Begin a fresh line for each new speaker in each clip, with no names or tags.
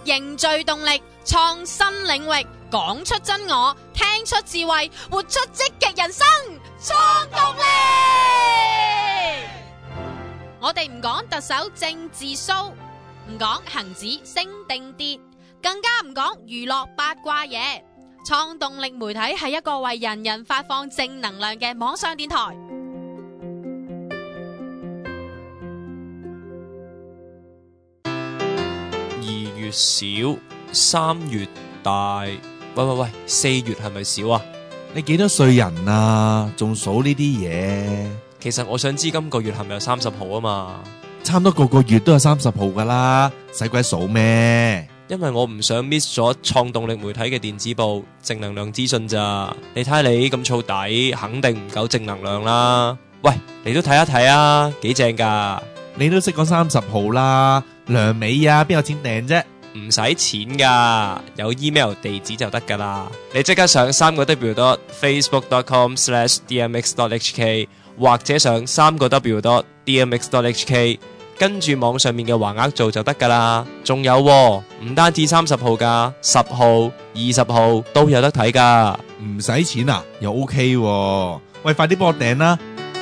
凝聚動力，創新領域，講出真我，聽出智慧，活出積極人生，創動力。我哋唔講特首政治騷，唔講恒指升定跌，更加唔講娛樂八卦嘢。創動力媒體係一個為人人發放正能量嘅網上電台。
2月少，3月大。喂，4月係咪少啊？
你幾多歲人啊？仲數呢啲嘢？
其實我想知今個月係咪有30號啊嘛？
差唔多個個月都有30號噶啦，使鬼數咩？
因為我唔想 miss 咗創動力媒體嘅電子報正能量資訊咋。你睇下你咁燥底，肯定唔夠正能量啦。喂，你都睇一睇啊，幾正噶。
你都識講30號啦，梁美啊，邊有錢訂啫？
唔使錢噶，有 email 地址就得噶啦。你即刻上3w.facebook.com/dmx.hk 或者上3w.dmx.hk， 跟住網上面嘅橫額做就得噶啦。仲有喎，唔單止30號噶，10號、20號都有得睇噶。
唔使錢啊，又 OK 喎。喂，快啲幫我訂啦！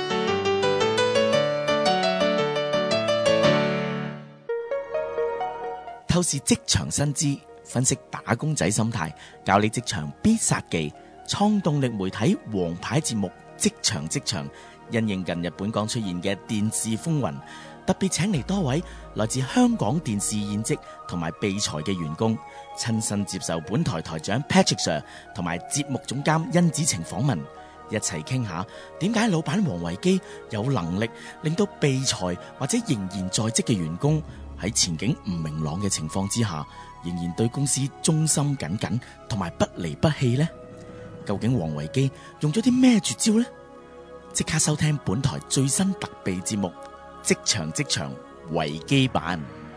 透視職場薪資，分析打工仔心態，教你職場必殺技。創動力媒體王牌節目職場，因應近日本港出現嘅電視風雲，特別請嚟多位來自香港電視現職同埋被裁嘅員工，親身接受本台台長 Patrick Sir 同埋節目總監甄子晴訪問，一齊傾下點解老闆王維基有能力令到被裁或者仍然在職嘅員工喺前景唔明朗嘅情況之下，仍然對公司忠心耿耿同埋不離不棄呢？究竟王維基用咗啲咩絕招呢？即刻收聽本台最新特備節目《職場維基版》。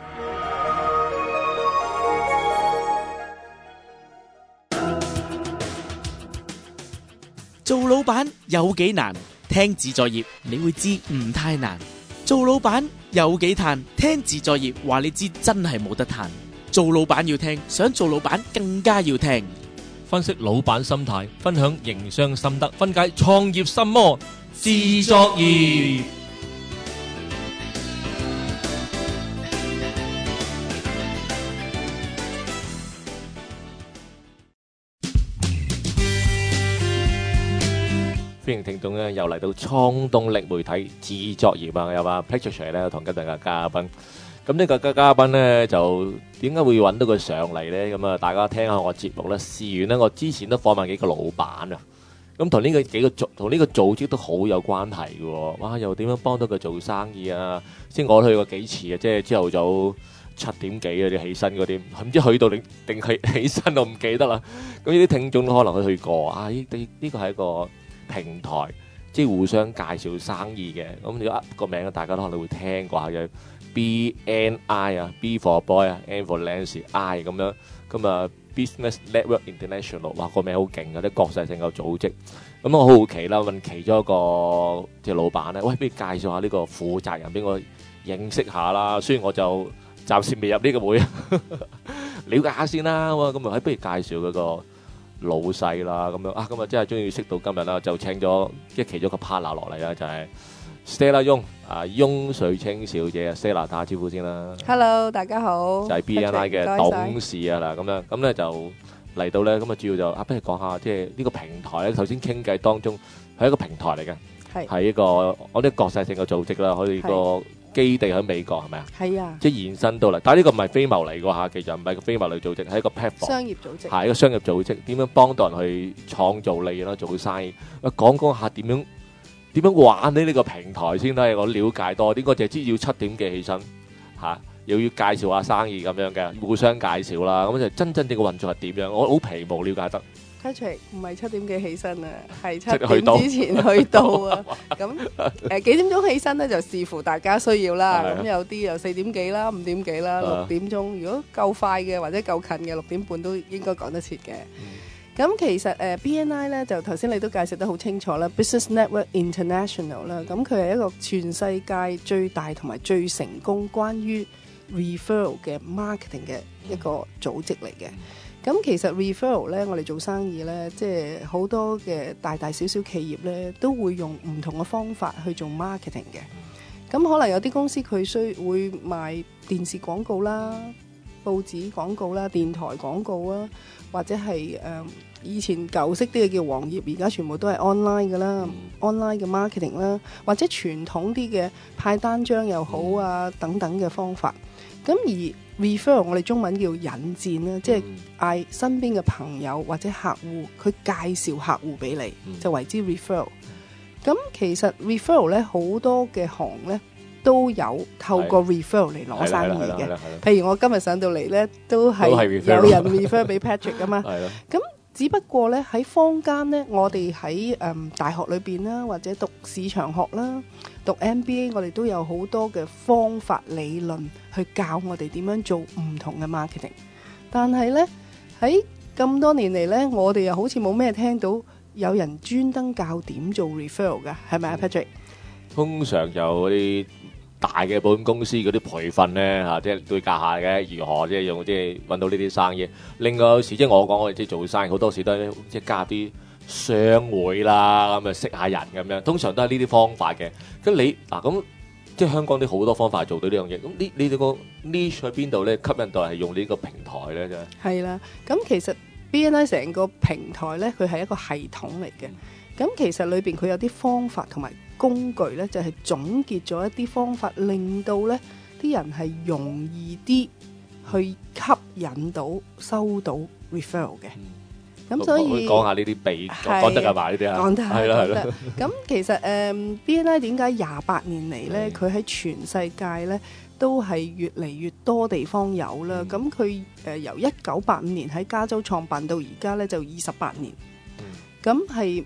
做老闆有幾難？聽自在業你會知唔太難。做老闆有幾嘆？聽自在業話你知真係冇得嘆。做老闆要聽，想做老闆更加要聽。
分析老闆心態，分享營商心得，分解創業心魔，自作業。歡迎聽眾咧，又嚟到創動力媒體自作業啊！有啊 Patrick 咧同今日嘅嘉賓。咁呢個嘉賓咧就點解會揾到佢上嚟咧？咁啊，大家聽下我節目咧。事緣咧，我之前都訪問幾個老闆啊。咁同呢個組織都好有關係嘅喎。哇！又點樣幫到佢做生意啊？先我去過幾次啊，即係朝頭早7點幾嗰啲起身嗰啲，唔知去到定係起身我唔記得啦。咁呢啲聽眾都可能都去過啊。呢個係一個平台，即係互相介紹生意嘅。咁如果個名大家都可能會聽過下嘅。BNI 啊 ，B for boy 啊 ，N for Nancy，I 咁樣，咁啊 Business Network International， 哇個名好勁嘅，啲國際性嘅組織。咁我好奇啦，問其中一個即係老闆咧，喂，不如介紹下呢個負責人俾我認識下啦。雖然我就暫時未入呢個會，了解下先啦。咁啊，不如介紹嗰個老細啦。咁樣啊，咁啊真係終於識到今日啦，就請咗即係其中一個 partner 落嚟啦，就係Stella 翁翁瑞清小姐啊 ，Stella 打下招呼先啦。
Hello， 大家好。
就係 BNI 嘅董事啊嗱，咁咧就嚟到咧，咁啊主要就不如講下即係呢個平台咧。頭先傾偈當中係一個平台嚟嘅，係一個我啲國際性嘅組織啦，佢哋個基地喺美國係咪啊？係啊，即係延伸到嚟。但係呢個唔係非牟利㗎嚇，其實唔係個非牟利組織，係一個 platform 商業組織，係一個商業組織。點樣幫到人去創造利潤啦，做生意？講下點樣玩呢個平台先啦，我了解多啲。我就知要7點幾起身嚇，又要介紹下生意咁樣嘅，互相介紹啦。咁就真正嘅運作係點樣？我好皮毛了解得。
Patrick 唔係7點幾起身啊，係7點之前去到啊。咁幾點鐘起身咧，就視乎大家需要啦。咁有啲又4點幾啦、5點幾啦、6點鐘。如果夠快嘅或者夠近嘅，6點半都應該趕得切嘅。咁其實BNI 咧就頭先你都介紹得好清楚啦 ，Business Network International 啦，咁佢係一個全世界最大同埋最成功關於 referral 嘅 marketing 嘅一個組織嚟嘅。咁其實 referral 咧，我哋做生意咧，即係好多嘅大大小小企業咧，都會用唔同嘅方法去做 marketing 嘅。咁可能有啲公司佢會賣電視廣告啦、報紙廣告啦、電台廣告啊，或者係以前舊式啲嘅叫黃頁，而家全部都係 online 㗎啦，online 嘅 marketing 啦，或者傳統啲嘅派單張又好啊等等嘅方法。咁而 refer 我哋中文叫引薦啦，即係嗌身邊嘅朋友或者客戶，佢介紹客戶俾你，就為之 refer。咁其實 refer 咧好多嘅行咧都有透過 refer 嚟攞生意嘅。譬如我今日上到嚟咧，都係有人 refer 俾 Patrick 噶嘛。咁只不過咧喺坊間咧，我哋喺大學裏邊啦，或者讀市場學啦、讀 MBA， 我哋都有好多嘅方法理論去教我哋點樣做唔同嘅 marketing。但係咧喺咁多年嚟咧，我哋又好似冇咩聽到有人專登教點做 referral 㗎，係咪啊 Patrick？
通常就嗰啲大嘅保險公司嗰啲培訓咧嚇，即係都會教下嘅，如何即係用即係揾到呢啲生意。另外有時即係我講我哋即係做生意，好多時都係即係加入啲商會啦，咁啊識下人咁樣。通常都係呢啲方法嘅。咁你嗱咁即係香港啲好多方法做到呢樣嘢。咁你哋個 niche 喺邊度咧？吸引到係用呢個平台咧？就係
啦。咁其實 BNI 成個平台咧，佢係一個系統嚟嘅。咁其實裏邊佢有啲方法同埋工具咧，就係總結咗一啲方法，令到咧啲人係容易啲去吸引到收到 referral 嘅。咁所以
講下呢啲秘講得㗎嘛？呢啲啊，
講得
係啦係啦。
咁其實BNI 點解28年嚟咧，佢喺全世界咧都係越嚟越多地方有啦。咁佢由1985年喺加州創辦到而家咧就28年。咁係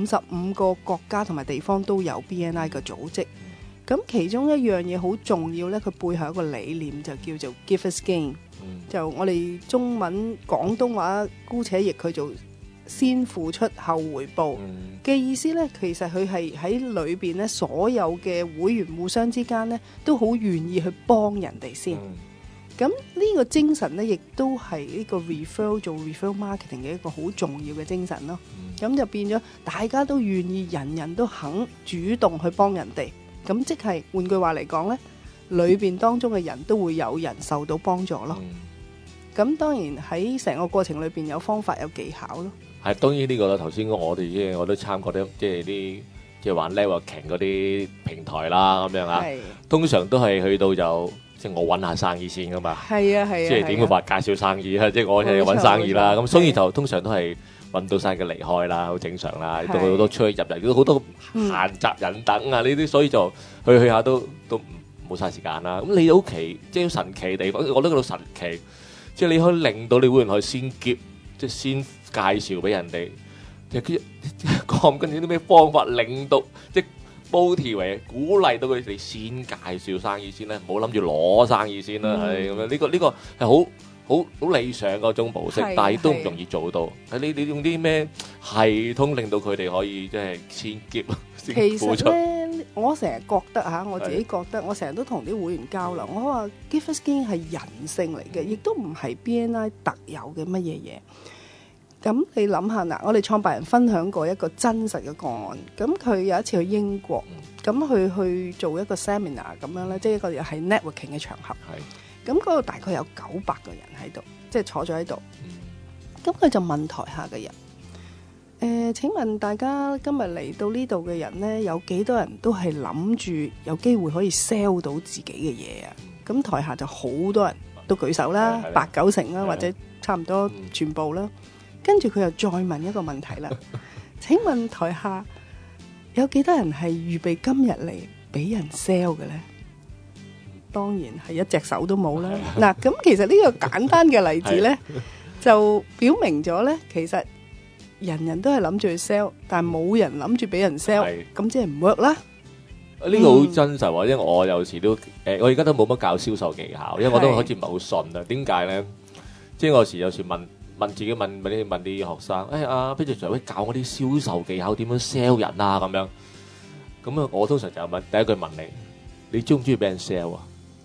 55個國家同埋地方都有 BNI 嘅組織。咁其中一樣嘢好重要咧，佢背後有一個理念就叫做 Givers Gain。就我哋中文廣東話姑且譯佢做先付出後回報嘅意思咧，其實佢係喺裏邊咧，所有嘅會員互相之間咧都好願意去幫人哋先。咁呢個精神咧，亦都係呢個 referral 做 referral marketing 嘅一個好重要嘅精神咯。咁就變咗大家都願意，人人都肯主動去幫人哋。咁即係換句話嚟講咧，裏邊當中嘅人都會有人受到幫助咯。咁當然喺成個過程裏邊有方法有技巧咯。
係當然呢個啦，頭先我哋我都參過啲即係啲即係玩 networking 嗰啲平台啦咁樣啊。通常都係去到就即係我揾下生意先噶嘛。係啊係啊。即係點會話介紹生意啊？即係我係揾生意啦。咁所以就通常都係揾到晒嘅離開啦，好正常啦。都好多出去入嚟，都好多閒雜人等啊呢啲，所以就去下都冇晒時間啦。咁你好奇即係神奇地方，我都覺得神奇。即係你可以令到你會員可以先即係先介紹俾人哋，即係講緊啲咩方法，令到即係 motivate 鼓勵到佢哋先介紹生意先咧，唔好諗住攞生意先啦。係咁樣，呢個係好理想嗰種模式，但係都唔容易做到。你用啲咩系統令到佢哋可以即係先 give 先付出？其實
咧，我成日覺得嚇，我自己覺得，我成日都同啲會員交流，我話 Givers Gain 係人性嚟嘅，亦都唔係 BNI 特有嘅乜嘢嘢。咁你諗下嗱，我哋創辦人分享過一個真實嘅個案。咁佢有一次去英國，咁佢去做一個 seminar 咁樣咧，即係一個又係 networking 嘅場合。咁嗰度大概有900個人喺度，即係坐咗喺度。咁佢就問台下嘅人：請問大家今日嚟到呢度嘅人呢，有幾多人都係諗住有機會可以 sell 到自己嘅嘢啊？咁台下就好多人都舉手啦，8、9成啦，或者差唔多全部啦。跟住佢又再問一個問題啦：請問台下有幾多人係預備今日嚟俾人 sell 嘅呢？當然係一隻手都冇啦。嗱，咁其實呢個簡單嘅例子呢，就表明咗呢，其實人人都係諗住去 sell， 但係冇人諗住俾人 sell， 咁即係唔 work 啦。
呢個好真實喎，因為我有時都我而家都冇乜教銷售技巧，因為我都好似唔係好順啊。點解呢？即係我有時問自己問啲學生，阿 Peter 會教我啲銷售技巧點樣 sell 人啊咁樣。咁啊，我通常就問第一句問你中唔中意俾人 sell 啊？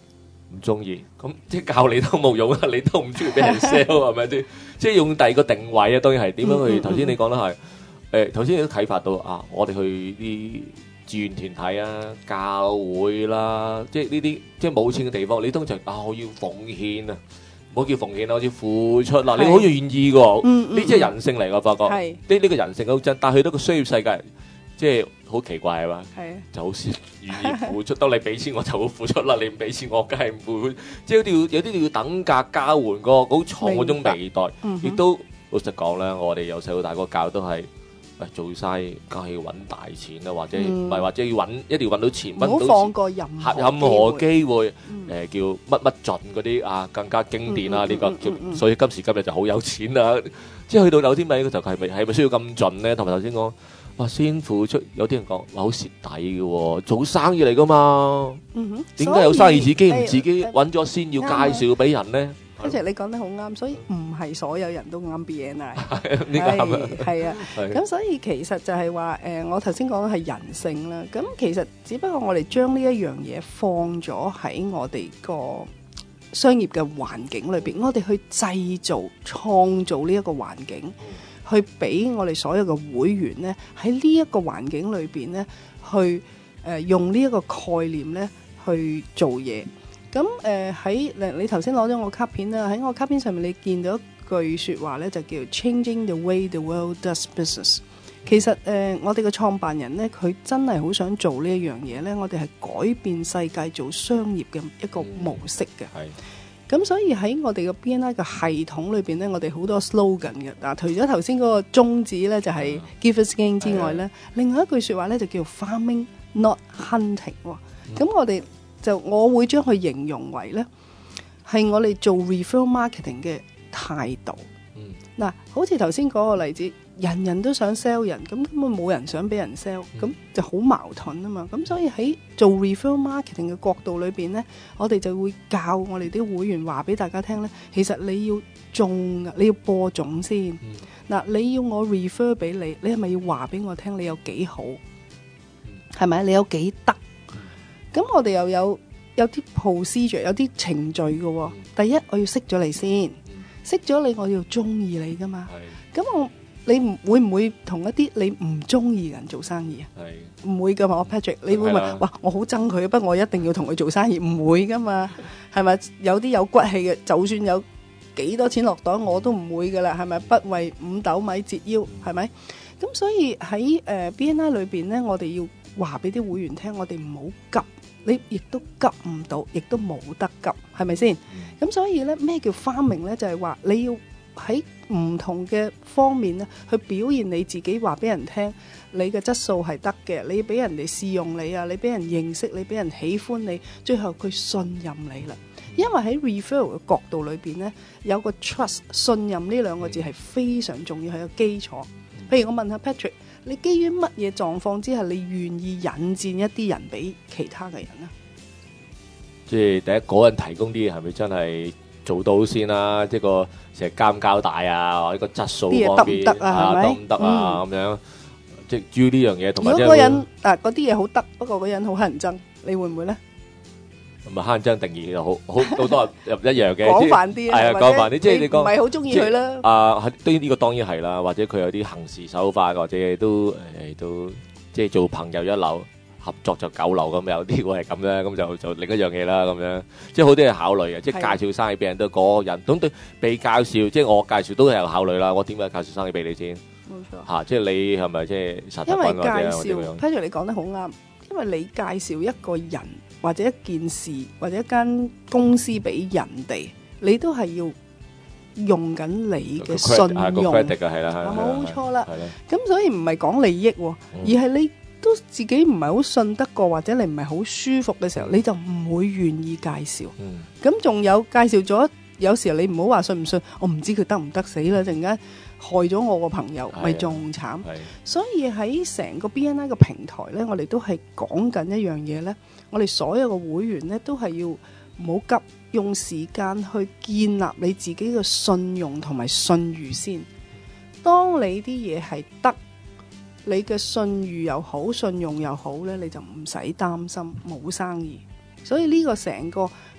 唔中意，咁即係教你都冇用啊！你都唔中意俾人 sell 係咪先？即係用第二個定位啊，當然係點樣去？頭先你講得係頭先你都啟發到啊！我哋去啲志願團體啊、教會啦，即係呢啲即係冇錢嘅地方，你通常我要奉獻啊！唔好叫奉獻啦，好似付出啦，你好願意㗎，呢啲係人性嚟㗎，發覺呢個人性好真，但係去到個商業世界，即係好奇怪係嘛？就好似願意付出，當你俾錢我就會付出啦，你唔俾錢我梗係唔會，即係有啲要等價交換個好重嗰種期待，亦都老實講啦，我哋由細到大個教都係。做生意梗係要揾大錢啦，或者唔係或者要揾一定要揾到錢，
唔好放過任
何機會。叫乜乜盡嗰啲啊，更加經典啦呢個，所以今時今日就好有錢啦。即係去到有啲咪嗰時候係咪需要咁盡咧？同埋頭先講話先付出，有啲人講話好蝕底嘅喎，做生意嚟噶嘛。點解有生意自己唔自己揾咗先要介紹俾人咧？
其實你講得好啱，所以唔係所有人都啱 BNI，係啊，咁所以其實就係話我頭先講嘅係人性啦。咁其實只不過我哋將呢一樣嘢放咗喺我哋個商業嘅環境裏邊，我哋去製造、創造呢一個環境，去俾我哋所有嘅會員呢喺呢一個環境裏邊呢去用呢一個概念呢去做嘢。咁喺你頭先攞咗我卡片啦，喺我卡片上面你見到一句説話咧，就叫 Changing the way the world does business。其實我哋嘅創辦人咧，佢真係好想做呢一樣嘢咧，我哋係改變世界做商業嘅一個模式嘅。咁所以喺我哋嘅 BNI 嘅系統裏邊咧，我哋好多 slogan 嘅。嗱，除咗頭先嗰個宗旨咧，就係 Give us gain 之外咧，另外一句説話咧就叫 Farming not hunting。咁我哋我會將佢形容為呢係我哋做 referral marketing 嘅態度。嗱，好似頭先嗰個例子，人人都想 sell 人，咁根本冇人想俾人 sell，咁就好矛盾啊嘛。咁所以喺做 referral marketing 嘅角度裏邊呢，我哋就會教我哋啲會員話俾大家聽呢，其實你要種，你要播種先。嗱，你要我 refer 俾你，你係咪要話俾我聽你有幾好？係咪？你有幾得？咁我哋又有啲 procedure， 有啲程序嘅。第一，我要識咗你先，識咗你，我要中意你噶嘛。咁你會唔會同一啲你唔中意嘅人做生意啊？唔會噶嘛。我 Patrick， 你會話哇，我好憎佢，不過我一定要同佢做生意，唔會噶嘛。係咪？有啲有骨氣嘅，就算有幾多錢落袋，我都唔會噶啦。係咪？不為五斗米折腰，係咪？咁所以喺BNI 裏邊呢，我哋要話俾啲會員聽，我哋唔好急。你亦都急唔到，亦都冇得急，係咪先？咁所以咧，咩叫farming咧？就係話你要喺唔同嘅方面咧，去表現你自己，話俾人聽，你嘅質素係得嘅，你俾人哋試用你啊，你俾人認識你，俾人喜歡你，最後佢信任你啦。因為喺 referral 嘅角度裏邊咧，有個 trust 信任呢兩個字係非常重要，係個基礎。譬如我問下 Patrick，你基於乜嘢狀況之下，你願意引薦一啲人俾其他嘅人呢？
即係第一嗰人提供啲嘢係咪真係做到先啦？即係個成日交唔交大啊，或者個質素方面
得唔得啊？係咪？
得唔得啊？咁樣即係注意呢樣嘢。同埋
如果嗰人嗰啲嘢好得，不過嗰人好乞人憎，你會唔會咧？
咁啊，乞人憎定義就好多又唔一樣嘅。
廣泛啲
係啊，廣泛啲，即係你講
唔係好中意佢啦。
呢個當然係啦，或者佢有啲行事手法，或者都即係做朋友一流，合作就九流咁，有啲會係咁咧，咁就另一樣嘢啦，咁樣即係好多嘢考慮嘅，即係介紹生意俾人都嗰個人，咁對被介紹，即係我介紹都係有考慮啦。我點解介紹生意俾你先？
冇錯
嚇，即係你係咪即係實體
因為
或者
介紹，Patrick 你講得好啱，因為你介紹一個人或者一件事或者一間公司俾人哋，你都係要用緊你嘅信用，
係啦，
冇錯啦。咁所以唔係講利益，而係你都自己唔係好信得過，或者你唔係好舒服嘅時候，你就唔會願意介紹。咁仲有介紹咗，有時候你唔好話信唔信，我唔知佢得唔得，死啦！陣間害咗我個朋友，咪仲慘。所以喺成個 BNI 嘅平台呢，我哋都係講緊一樣嘢呢，我哋所有嘅會員呢，都係要唔好急，用時間去建立你自己嘅信用同埋信譽先。當你啲嘢係得，你嘅信譽又好，信用又好呢，你就唔使擔心冇生意。所以呢個成個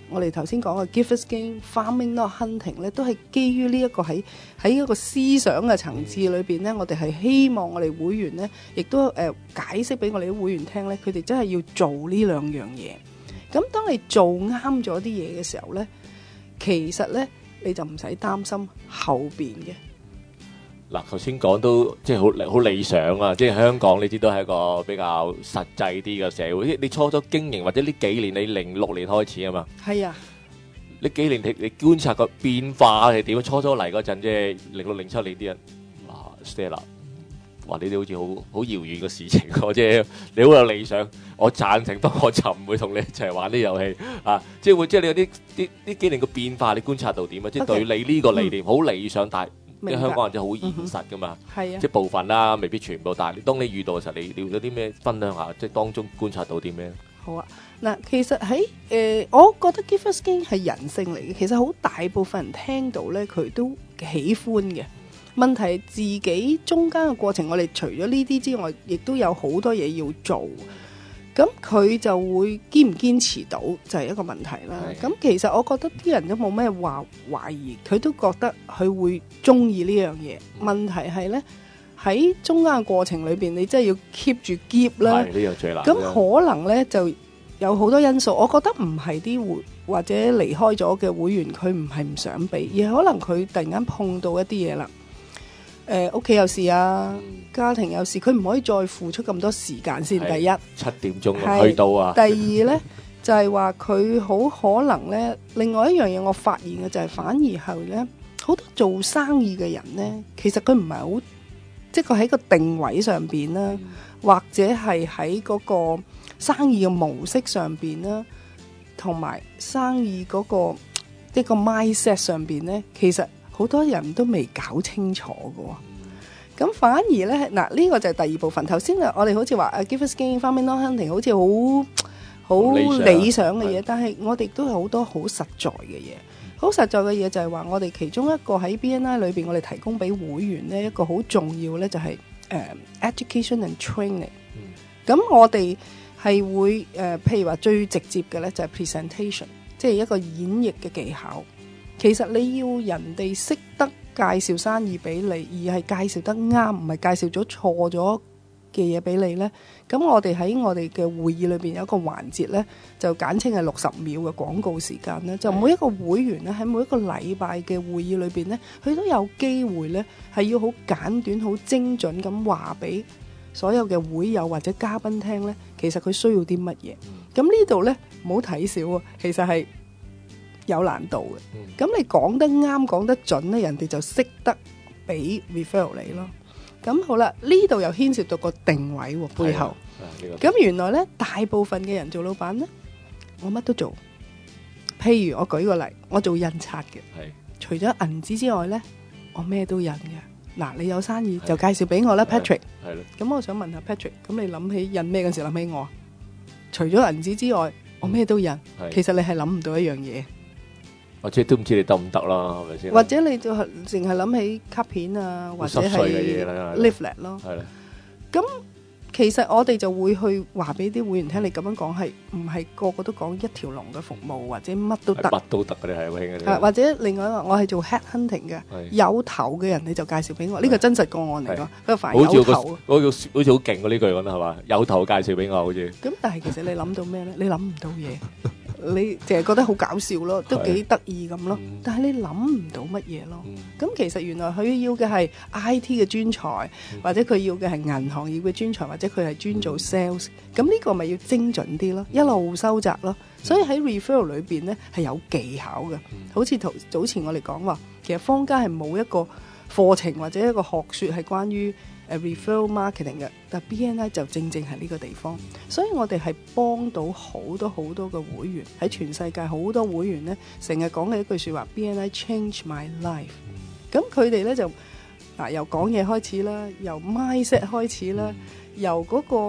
我哋頭先講嘅 Givers Gain、Farming Not Hunting 咧，都係基於呢一個喺一個思想嘅層次裏邊咧，我哋係希望我哋會員咧，亦都解釋俾我哋啲會員聽咧，佢哋真係要做呢兩樣嘢。咁當你做啱咗啲嘢嘅時候咧，其實咧你就唔使擔心後邊嘅。
嗱，頭先講都即係好理想啊！即係香港，你知都係一個比較實際啲嘅社會。你初初經營或者呢幾年，你06年開始啊嘛。係啊。呢幾年你觀察個變化係點？初初嚟嗰陣，即係06、07年啲人，哇 Stella， 哇呢啲好似好遙遠嘅事情喎！即係你好有理想，我贊成，不過我就唔會同你一齊玩啲遊戲啊！即係你有啲呢幾年嘅變化，你觀察到點啊？即係對你呢個理念好理想，但係。因為香港人真係好現實噶嘛，即係部分啦，未必全部。但係當你遇到嘅時候，你有啲咩分享下？即係當中觀察到啲咩？
好啊，嗱，其實喺我覺得 Givers Gain 係人性嚟嘅。其實好大部分人聽到咧，佢都喜歡嘅。問題係自己中間嘅過程，我哋除咗呢啲之外，亦都有好多嘢要做。咁佢就會堅唔堅持到就係一個問題啦。咁其實我覺得啲人都冇咩話懷疑，佢都覺得佢會中意呢樣嘢。問題係呢，喺中間嘅過程裏邊，你真係要 keep 住 keep 啦。
係呢樣最難。
咁可能呢就有好多因素。我覺得唔係啲或者離開咗嘅會員，佢唔係唔想俾，而係可能佢突然間碰到一啲嘢啦。屋企有事啊，家庭有事，佢唔可以再付出咁多時間先。第一7
點鐘去到啊。第
二呢，就係話佢好可能呢，另外一樣嘢我發現嘅就係反而係呢，好多做生意嘅人呢，其實佢唔係好，即係佢喺個定位上邊啦，或者係喺嗰個生意嘅模式上邊啦，同埋生意嗰個一個 mindset 上邊呢，其實好多人都未搞清楚嘅，咁反而咧嗱，呢個就係第二部分。頭先我哋好似話Givers Gain、Farming Not Hunting 好似好理想嘅嘢，但係我哋都有好多好實在嘅嘢。好實在嘅嘢就係話，我哋其中一個喺 BNI 裏邊，我哋提供俾會員呢一個好重要咧，就係education and training。咁我哋係會譬如話最直接嘅咧，就係 presentation， 即係一個演繹嘅技巧。其實你要人哋識得介紹生意俾你，而係介紹得啱，唔係介紹咗錯咗嘅嘢俾你呢。咁我哋喺我哋嘅會議裏邊有一個環節呢，就簡稱係60秒嘅廣告時間呢，就每一個會員呢，喺每一個禮拜嘅會議裏邊呢，佢都有機會呢，係要好簡短、好精準咁話俾所有嘅會友或者嘉賓聽呢，其實佢需要啲乜嘢。咁呢度呢，唔好睇少啊，其實係有難度嘅，咁你講得啱講得準咧，人哋就識得俾 referral 你咯。咁好啦，呢度又牽涉到個定位背後。咁原來咧，大部分嘅人做老闆咧，我乜都做。譬如我舉個例，我做印刷嘅，除咗銀紙之外咧，我咩都印嘅。嗱，你有生意就介紹俾我啦 ，Patrick。係咯。咁我想問下 Patrick，咁你諗起印咩嗰時諗起我？除咗銀紙之外，我咩都印。其實你係諗唔到一樣嘢。
或者都唔知你得唔得啦，係咪先？
或者你就係淨係諗起卡片啊，或者係 leaflet 咯。係啦。咁其實我哋就會去話俾啲會員聽，你咁樣講係唔係個個都講一條龍嘅服務，或者乜都得。乜都得嘅，你係好興嘅。或者另外一個，我係做 head hunting 嘅，有頭嘅人你就介紹俾我，呢個真實個案嚟㗎。佢凡有頭，
好似好勁喎呢句講得係嘛？有頭介紹俾我好似。
咁但係其實你諗到咩咧？你諗唔到嘢。你淨係覺得好搞笑咯，都幾得意咁咯，但係你諗唔到乜嘢咯。咁其實原來佢要嘅係 IT 嘅專才，或者佢要嘅係銀行業嘅專才，或者佢係專做 sales。咁呢個咪要精準啲咯，一路收窄咯。所以喺 referral 裏邊呢係有技巧嘅。好似早前我哋講話，其實坊間係冇一個課程或者一個學説係關於referral marketing 嘅，但 BNI 就正正係呢個地方，所以我哋係幫到好多好多嘅會員喺全世界，好多會員呢成日講嘅一句説話 BNI change my life。咁佢哋呢就由講嘢開始啦，由 mindset 開始啦，由嗰個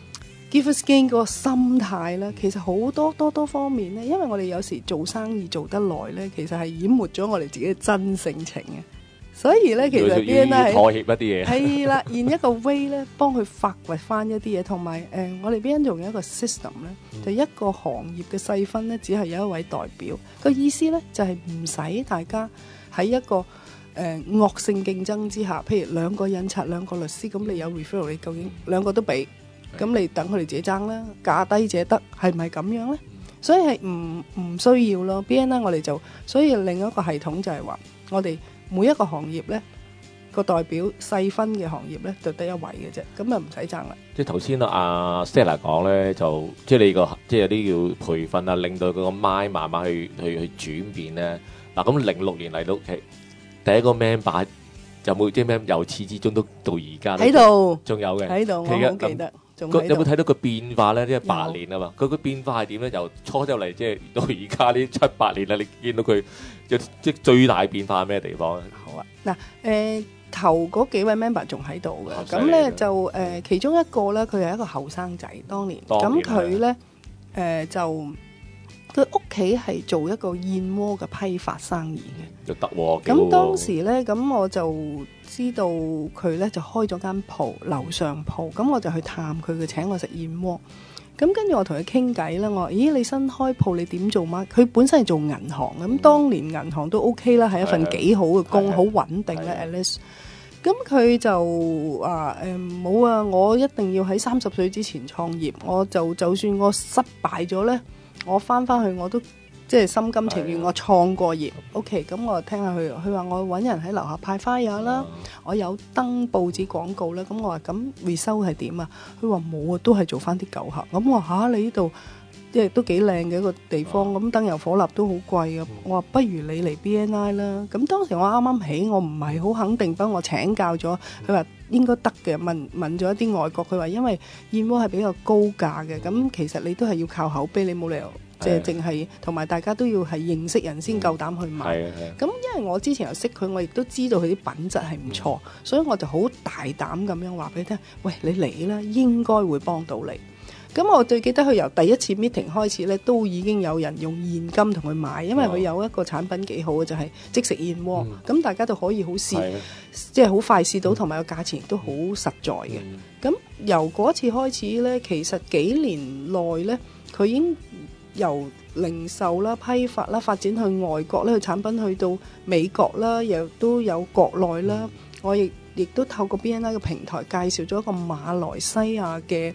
Givers Gain 嗰個心態啦，其實好多方面呢，因為我哋有時做生意做得耐呢，其實係淹沒咗我哋自己嘅真性情嘅。 所以咧，其實 BNI
妥協一啲嘢
係啦，現一個 way 咧，幫佢發掘翻一啲嘢，同埋我哋 BNI 仲有一個 system 咧，就一個行業嘅細分咧，只係有一位代表。個意思咧就係唔使大家喺一個惡性競爭之下，譬如兩個印刷、兩個律師，咁你有 referral，你究竟兩個都俾，咁你等佢哋自己爭啦，價低者得，係咪咁樣咧？所以係唔需要咯。BNI 我哋就所以另一個系統就係話，我哋每一個行業咧個代表細分嘅行業咧就得一位嘅啫，咁啊唔使爭啦。
即係頭先阿 Stella 講咧，就即係你個即係有啲叫培訓啊，令到佢個 mind 慢慢去轉變咧。嗱，咁06年嚟到其實第一個 member 有冇即係咩由始至終都到而家
喺度，
仲有嘅
喺度，我好記得。
有冇睇到個變化咧？即係8年啊嘛，佢個變化係點咧？由初入嚟即係到而家呢7、8年啦，你見到佢即係最大變化係咩地方咧？
好啊，嗱頭嗰幾位 member 仲喺度嘅，咁咧就其中一個咧，佢係一個後生仔，當年咁佢咧就佢屋企係做一個燕窩嘅批發生意嘅，
就得喎。
咁當時咧，咁我就知道佢咧就開咗間鋪，樓上鋪，咁我就去探佢，佢請我食燕窩。咁跟住我同佢傾偈啦，我話：咦，你新開鋪你點做嗎？佢本身係做銀行，咁當年銀行都 OK 啦，係一份幾好嘅工，好穩定咧。at least，咁佢就話冇啊，我一定要喺30歲之前創業，我就算我失敗咗咧，我翻去我都即係心甘情願，我創過業。OK， 咁我聽下佢，佢話我揾人喺樓下派花也啦，我有登報紙廣告啦。咁我話咁回收係點啊？佢話冇啊，都係做翻啲舊客。咁我話你呢度即係都幾靚嘅一個地方，咁燈油火蠟都好貴嘅。我話不如你嚟 BNI 啦。咁當時我啱啱起，我唔係好肯定，幫我請教咗，佢話應該得嘅。問咗一啲外國，佢話因為燕窩係比較高價嘅，咁其實你都係要靠口碑，你冇理由。即係淨係同埋大家都要係認識人先夠膽去買。咁因為我之前又識佢，我亦都知道佢啲品質係唔錯，所以我就好大膽咁樣話俾你聽，喂，你嚟啦，應該會幫到你。咁我最記得佢由第一次 meeting 開始咧，都已經有人用現金同佢買，因為佢有一個產品幾好嘅，就係即食燕窩。咁大家都可以好試，即係好快試到，同埋個價錢亦都好實在嘅。咁由嗰次開始咧，其實幾年內咧，佢已經由零售啦、批發啦發展去外國咧，佢產品去到美國啦，又都有國內啦。我亦都透過 BNI 嘅平台介紹咗一個馬來西亞嘅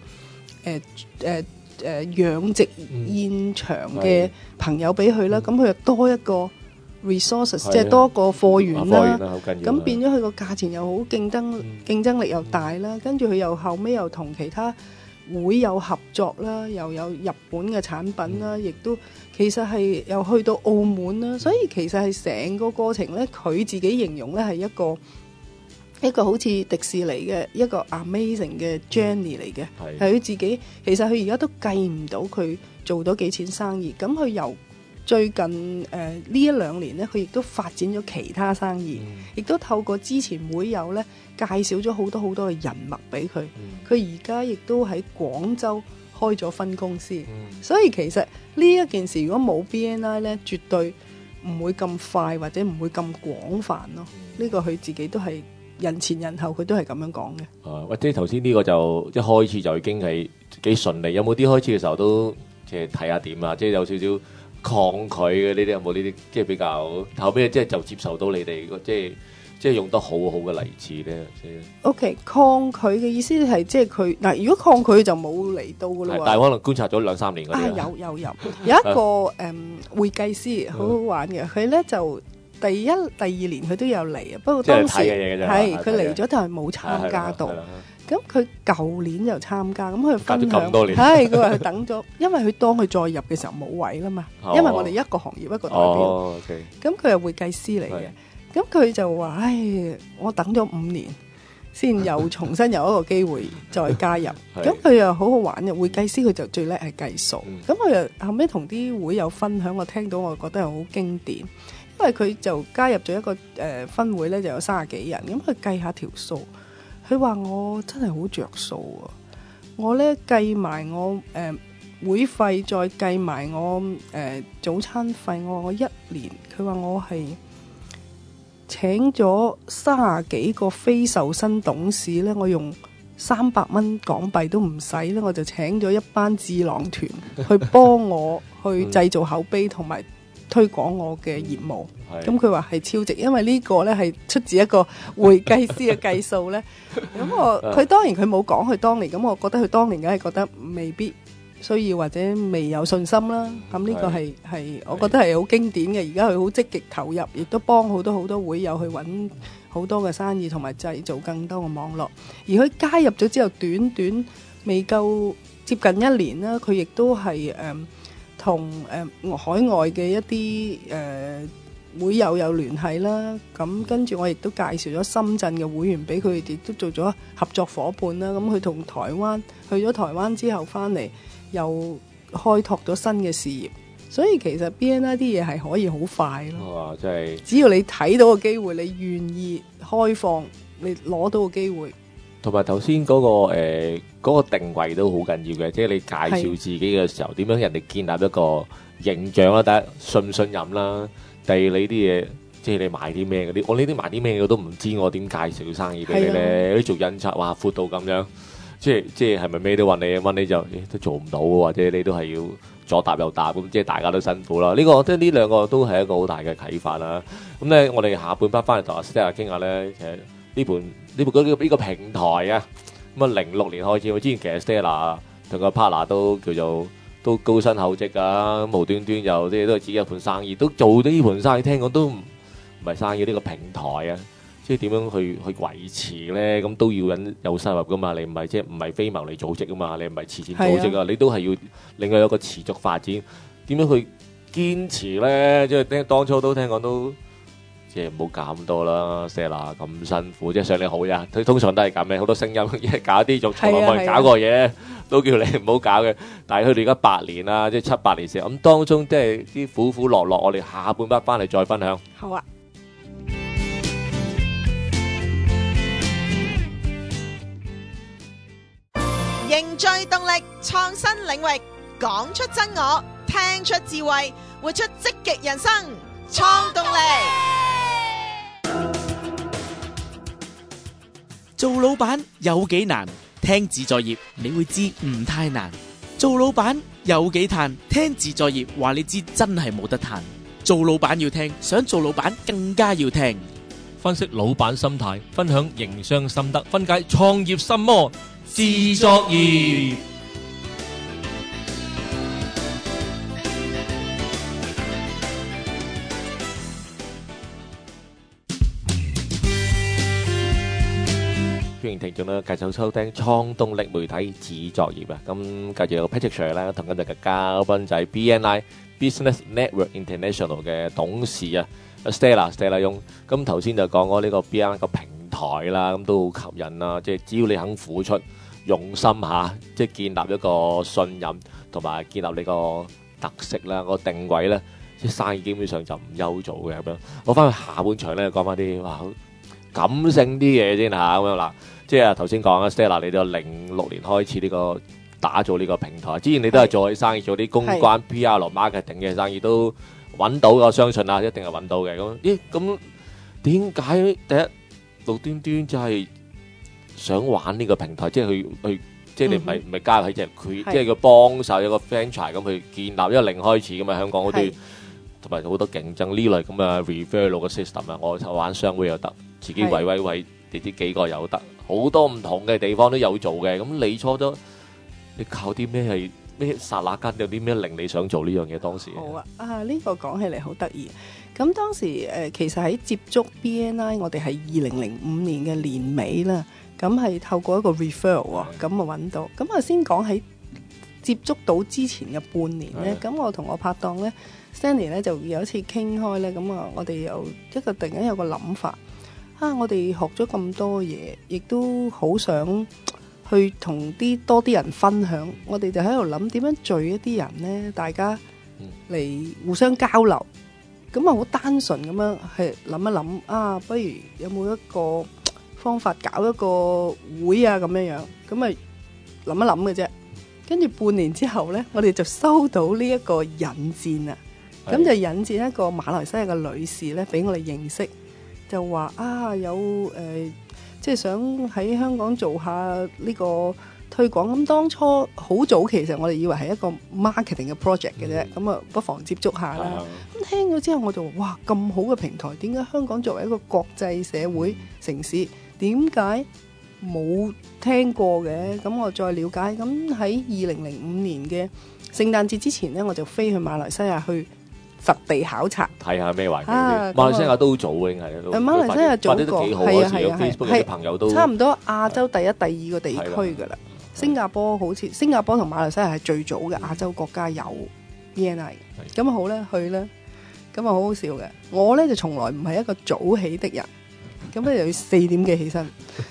養殖現場嘅朋友俾佢啦。咁佢又多一個 resources， 即係多一個貨源啦。咁變咗佢個價錢又好競爭力又大啦。跟住佢又後尾又同其他會有合作啦，又有日本嘅產品啦，亦都其實係又去到澳門啦，所以其實係成個過程咧，佢自己形容咧係一個好似迪士尼嘅一個 amazing 嘅 journey 嚟嘅，係佢自己其實佢而家都計唔到佢做到幾錢生意，咁佢由最近呢1-2年咧，佢亦都發展咗其他生意，亦都透過之前會友咧介紹咗好多嘅人脈俾佢。佢而家亦都喺廣州開咗分公司，所以其實呢一件事如果冇 BNI 咧，絕對唔會咁快或者唔會咁廣泛咯。呢個佢自己都係人前人後佢都係咁樣講嘅。
或者頭先呢個就一開始就已經係幾順利，有冇啲開始嘅時候都即係睇下點啊？即係有少少抗拒嘅呢啲，有冇呢啲即係比較後尾即係就接受到你哋即係用得好好嘅例子咧
？OK， 抗拒嘅意思係即係佢嗱，如果抗拒就冇嚟到噶啦喎。
但係可能觀察咗2-3年嗰啲
有一個會計師好好玩嘅，佢咧就第一、第二年佢都有嚟啊，不過當時係佢嚟咗，但係冇參加到。咁佢舊年就參加，咁佢分享係佢話佢等咗，因為佢當佢再入嘅時候冇位啦嘛，因為我哋一個行業一個代表。咁佢係會計師嚟嘅。咁佢就話：唉，我等咗5年，先又重新有一個機會再加入。咁佢又好好玩嘅，會計師佢就最叻係計數。咁佢又後尾同啲會友分享，我聽到我覺得係好經典，因為佢就加入咗一個分會咧，就有30幾人。咁佢計下條數，佢話我真係好着數啊！我咧計埋我會費，再計埋我早餐費，我1年，佢話我係請咗30幾個非受薪董事呢，我用300蚊港幣都唔使呢，我就請咗一班智囊團去幫我去製造口碑同埋推廣我嘅業務。咁佢話係超值，因為呢個呢係出自一個會計師嘅計數呢。咁佢當然佢冇講佢當年，咁我覺得佢當年梗係覺得未必需要或者未有信心啦。咁呢個係我覺得係好經典嘅。而家佢好積極投入，亦都幫好多會友去揾好多嘅生意，同埋製造更多嘅網絡。而佢加入咗之後，短短未夠接近1年啦，佢亦都係同海外嘅一啲會友有聯繫啦。咁跟住我亦都介紹咗深圳嘅會員俾佢哋，亦都做咗合作伙伴啦。咁佢同台灣去咗台灣之後翻嚟，又開拓咗新嘅事業。所以其實 BNI 啲嘢係可以好快咯。
哇！真係
只要你睇到個機會，你願意開放，你攞到個機會。
同埋頭先嗰個定位都好緊要嘅，即係你介紹自己嘅時候，點樣人哋建立一個形象啦？第一，信唔信任啦？第二，你啲嘢即係你賣啲咩嗰啲，我呢啲賣啲咩我都唔知，我點介紹生意俾你咧？啲做印刷哇闊到咁樣，即係咪咩都揾你？揾你就都做唔到，或者你都係要左搭右搭咁，即係大家都辛苦啦。呢個即係呢兩個都係一個好大嘅啟發啦。咁咧，我哋下半 part 翻嚟同阿 Stella 傾下咧，其實呢個平台啊，咁啊06年開始，我之前其實 Stella 同個 partner 都叫做都高薪厚職啊，無端端又即係都係自己一盤生意，都做咗呢盤生意，聽講都唔係生意呢個平台啊，即係點樣去維持咧？咁都要有收入噶嘛，你唔係即係唔係非牟利組織噶嘛，你唔係慈善組織啊，你都係要另外有個持續發展，點樣去堅持咧？即係當初都聽講都。即係唔好搞咁多啦 ，Stella 咁辛苦，即係上你好呀。佢通常都係咁嘅，好多聲音，一搞啲仲從來冇人搞過嘢，都叫你唔好搞嘅。但係佢哋而家8年啦，即係7、8年時，咁當中即係啲苦苦樂樂，我哋下半 part 翻嚟再分享。
好啊！
凝聚動力，創新領域，講出真我，聽出智慧，活出積極人生，創動力。
做老闆有幾難？聽自在業你會知唔太難。做老闆有幾嘆？聽自在業話你知真係冇得嘆。做老闆要聽，想做老闆更加要聽。
分析老闆心態，分享營商心得，分解創業心魔，自作業。
歡迎聽眾咧繼續收聽創動力媒體自作業啊！咁繼續有 Patrick Sir 啦，同今日嘅嘉賓就係 BNI Business Network International 嘅董事啊 Stella 用。咁頭先就講過呢個 BNI 個平台啦，咁都好吸引啦。即係只要你肯付出、用心下，即係建立一個信任同埋建立你個特色啦，個定位咧，即係生意基本上就唔憂做嘅咁樣。我翻去下半場咧講翻啲哇感性啲嘢先嚇咁樣啦。即係頭先講啊 Stella 你都06年開始呢個打造呢個平台，之前你都係做啲生意，做啲公關 PR marketing 嘅生意都揾到，我相信啊，一定係揾到嘅。咁點解第一無端端就係想玩呢個平台，即係去即係你唔係加入喺隻佢，即係個幫手有個 franchise 咁去建立，因為零開始咁啊，香港好多同埋好多競爭呢類咁嘅 referral 嘅 system 啊，我玩商會又得，自己位你啲幾個又得。好多唔同嘅地方都有做嘅，咁你初咗，你靠啲咩係咩剎那間有啲咩令你想做呢樣嘢？當時
好啊，呢個講起嚟好得意。咁當時其實喺接觸 BNI，我哋係2005年嘅年尾啦，咁係透過一個 referral 咁啊揾到。咁啊先講喺接觸到之前嘅半年咧，咁我同我拍檔咧 Stanley 咧就有一次傾開咧，咁啊我哋有一個突然間有個諗法。我哋學咗咁多嘢，亦都好想去同多啲人分享。我哋就喺度諗點樣聚一啲人呢，大家嚟互相交流。咁啊，好單純咁樣係諗一諗不如有冇一個方法搞一個會啊咁樣樣。咁啊諗一諗嘅啫。跟住半年之後呢，我哋就收到呢一個引薦啊。咁就引薦一個馬來西亞嘅女士呢，俾我哋認識。 就話有即係想喺香港做下呢個推廣。咁當初好早，其實我哋以為係一個 marketing 嘅 project 嘅啫，咁啊不妨接觸下啦。咁聽咗之後我就話：哇，咁好嘅平台，點解香港作為一個國際社會城市，點解冇聽過嘅？咁我再了解，咁喺2005年嘅聖誕節之前呢，我就飛去馬來西亞去實地考察，
睇下咩環境先。馬來西亞都好早嘅，應係都。
馬來西亞早過，
都幾好啊！有 Facebook 嘅朋友都
差唔多亞洲第一、第二個地區㗎啦。新加坡好似新加坡同馬來西亞係最早嘅亞洲國家有 BNI。咁好咧，去咧，咁啊好好笑嘅。我咧就從來唔係一個早起的人，咁咧就要4點幾起身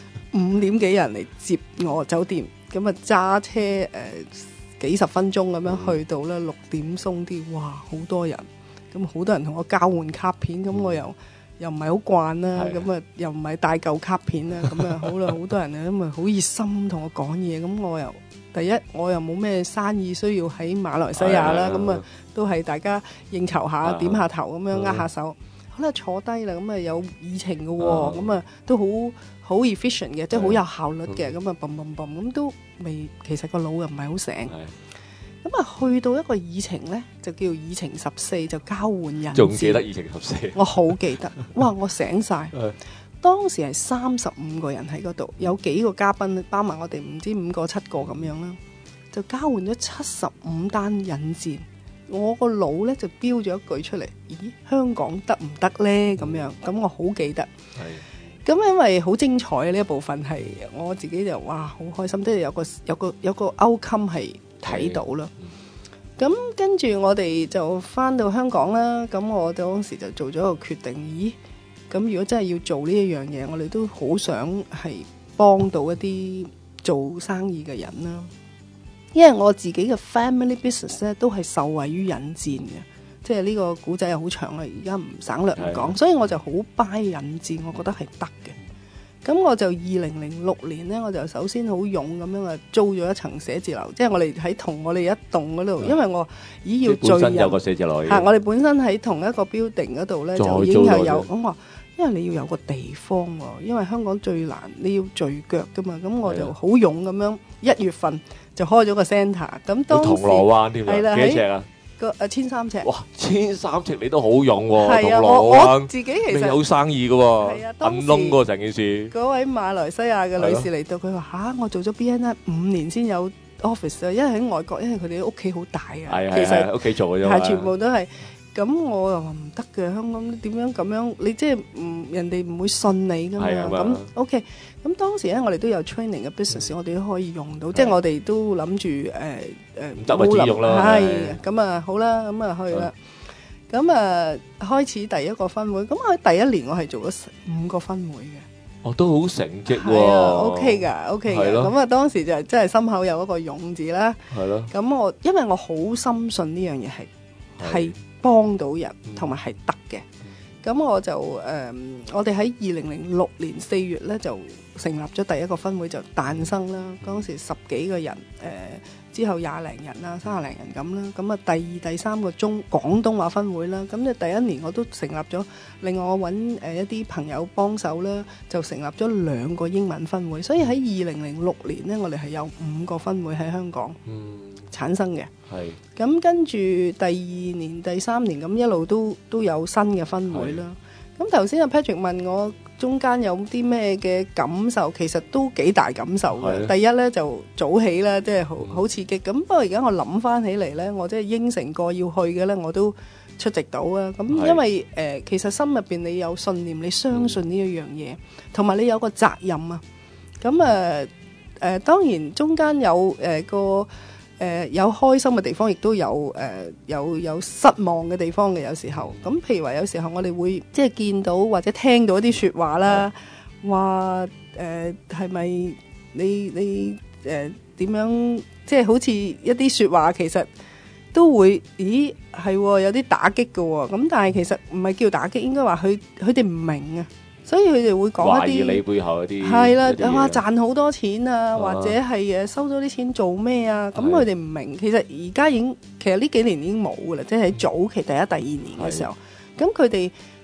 ，5點幾人嚟接我酒店，咁啊揸車幾十分鐘咁樣去到咧6點鬆啲，哇好多人，咁好多人同我交換卡片，咁我又唔係好慣啦，咁啊又唔係帶舊卡片啦，咁啊好啦，好多人啊，咁啊好熱心同我講嘢，咁我又第一我又冇咩生意需要喺馬來西亞啦，咁啊都係大家應酬下，點下頭咁樣握下手，好啦坐低啦，咁啊有議程嘅喎，咁啊都好 efficient 嘅，即係好有效率嘅，咁啊嘣咁都未，其實個腦又唔係好醒。咁啊，去到一個議程呢，就叫議程14，就交換人證。仲
記得議程14？
我好記得，哇！我醒晒。當時係35個人喺嗰度，有幾個嘉賓，包埋我哋唔知5個7個咁樣啦，就交換咗75單引薦。我個腦呢，就標咗一句出嚟，咦？香港得唔得呢？咁樣，咁我好記得。咁因為好精彩嘅呢一部分係我自己就哇好開心，即係有個 outcome 係睇到啦。咁跟住我哋就翻到香港啦。咁我當時就做咗一個決定，咦？咁如果真係要做呢一樣嘢，我哋都好想係幫到一啲做生意嘅人啦。因為我自己嘅 family business 咧都係受惠於引薦嘅。即係呢個古仔又好長啦，而家唔省略唔講，所以我就好 buy 引薦，我覺得係得嘅。咁我就2006年呢，我就首先好勇咁樣租咗一層寫字樓，即係我哋喺同我哋一棟嗰度，因為我要聚人，本身
有個寫字樓，
我哋本身喺同一個 building 嗰度呢，就已經係有咁話，因為你要有個地方喎，因為香港最難你要聚腳噶嘛，咁我就好勇咁樣1月份就開咗個 centre， 咁當時
銅鑼灣添啊，幾多尺啊
？1300尺。
哇，1300尺你都好勇喎，
係啊，我自己其實
有生意噶喎，銀窿噶成件事。
嗰位馬來西亞嘅女士嚟到，佢話吓，我做咗 BNI 5年先有 office 啊，因為喺外國，因為佢哋屋企好大啊，其實
屋企做嘅啫，
係全部都係。咁我又話唔得嘅，香港點樣咁樣？你即係人哋唔會信你噶嘛。咁 OK，咁當時咧我哋都有 training 嘅 business，我哋都可以用到，即係我哋都諗住
唔得咪自用啦。
係咁啊，好啦，咁啊去啦。咁啊開始第一個分會，咁我喺第一年我係做咗5個分會嘅。
哦，都好成績喎。
OK 㗎，OK 㗎。咁啊當時就真係心口有一個勇字啦。係咯。咁因為我好深信呢樣嘢係幫到人同埋係得嘅，咁我就我哋喺2006年4月咧就成立咗第一個分會就誕生啦。嗰時10幾個人，之後20零人啦，30零人咁啦。咁啊第2、第3個廣東話分會啦。咁就第一年我都成立咗，另外我揾一啲朋友幫手啦，就成立咗2個英文分會。所以喺2006年咧，我哋係有5個分會喺香港產生嘅。係，咁跟住第2年、第3年咁一路都有新嘅分會啦。咁頭先阿 Patrick 問我中間有啲咩嘅感受，其實都幾大感受嘅。第一呢就早起啦，即係好刺激。咁不過而家我諗翻起嚟呢，我即係應承過要去嘅呢，我都出席到啊。咁因為其實心入邊你有信念，你相信呢一樣嘢，同埋你有個責任啊。咁當然中間有有開心嘅地方，亦都有失望嘅地方嘅。有時候咁，譬如話有時候我哋會即係見到或者聽到一啲說話啦，話係咪你點樣？即係好似一啲說話，其實都會咦係有啲打擊嘅。咁但係其實唔係叫打擊，應該話佢哋唔明啊。所以佢哋會講一啲懷疑你背後一啲係啦，話賺好多錢啊，或者係收咗啲錢做咩啊？咁佢哋唔明。其實而家其實呢幾年已經冇噶啦，即係喺早期第1、第2年嘅時候，咁佢哋